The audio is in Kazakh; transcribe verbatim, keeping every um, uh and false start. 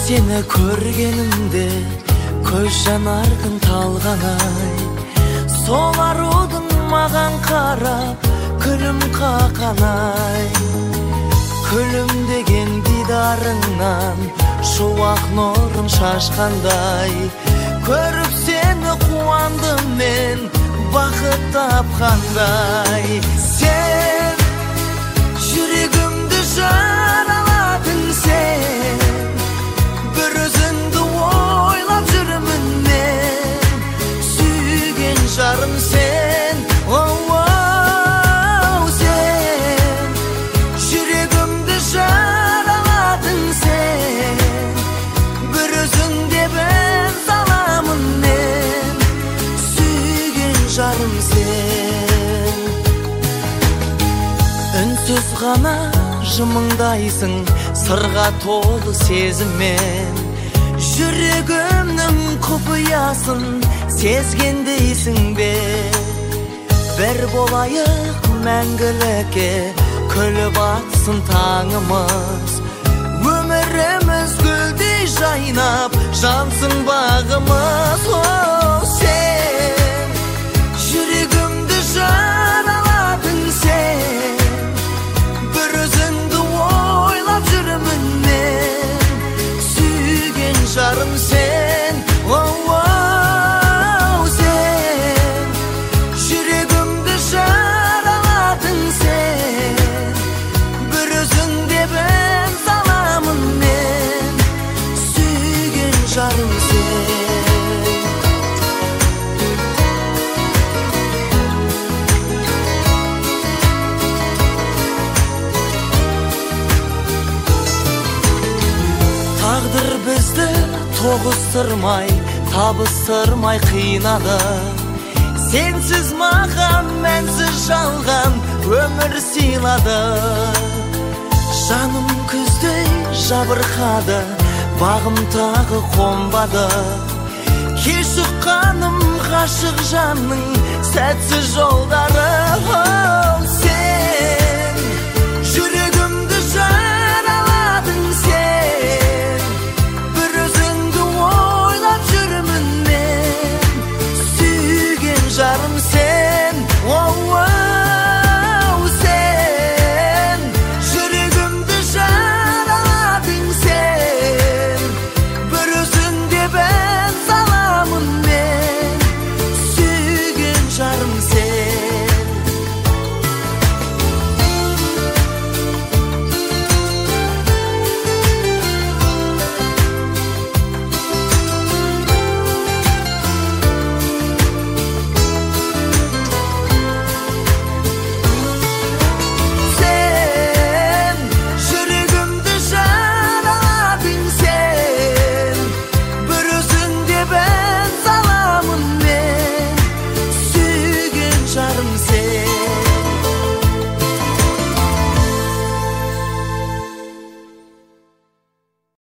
Seni көргенімде көз жанардың талғанай, сол арудың маған қарап күлім қақанай. Күлім деген дидарыңнан шуақ нұрын шашқандай, көріп сені қуандым мен бақыт тапқандай. Сен жүрегімді жараладың, сен бір өзіңді ойлап жүрмін мен, сүйген жарым сен. Оу, сен жүрегімді жараладың, сен бір өзіңде ben salamın мен, сүйген жарым сен. Үнсіз ғана жымыңдайсың, сырға толы сезіммен, жүрегімнің құпиясын сезгендейсің бе? Бір болайық мәңгілікке, күліп атсын таңымыз, өміріміз гүлдей жайнап жансың бағымыз. О, сен жүрегімді жараладың, сен бір өзіңді ойлап жүрмін мен, сүйген жарым сен. Оу, сен жүрегімді жараладың, сен бір өзіңде ben salamın men, sүйген жарым сен. Тағдыр бізді тоғыстырмай, табыстырмай қинады. Сенсіз маған мәнсіз жалған өмір сыйлады. Жаным күздей жабырқады, бағым тағы қонбады. Кеш ұққаным ғашық жанның сәтсіз жолдары.